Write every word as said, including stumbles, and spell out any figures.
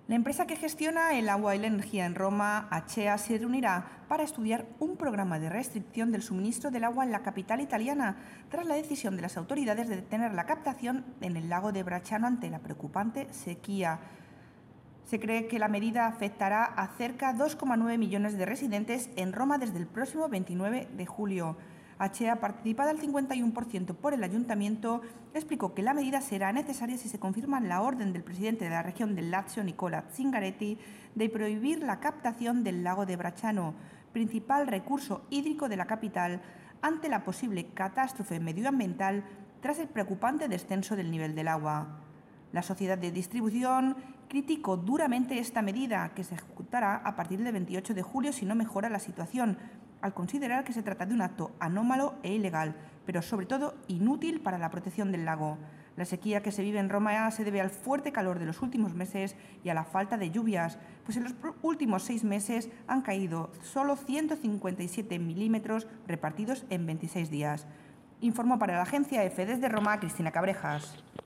La empresa que gestiona el agua y la energía en Roma, Acea, se reunirá para estudiar un programa de restricción del suministro del agua en la capital italiana, tras la decisión de las autoridades de detener la captación en el lago de Bracciano ante la preocupante sequía. Se cree que la medida afectará a cerca de dos coma nueve millones de residentes en Roma desde el próximo veintinueve de julio. Acea, participada al cincuenta y uno por ciento por el ayuntamiento, explicó que la medida será necesaria si se confirma la orden del presidente de la región del Lazio, Nicola Zingaretti, de prohibir la captación del lago de Bracciano, principal recurso hídrico de la capital, ante la posible catástrofe medioambiental tras el preocupante descenso del nivel del agua. La sociedad de distribución criticó duramente esta medida, que se ejecutará a partir del veintiocho de julio si no mejora la situación, al considerar que se trata de un acto anómalo e ilegal, pero sobre todo inútil para la protección del lago. La sequía que se vive en Roma se debe al fuerte calor de los últimos meses y a la falta de lluvias, pues en los últimos seis meses han caído solo ciento cincuenta y siete milímetros repartidos en veintiséis días. Informó para la agencia EFE desde Roma Cristina Cabrejas.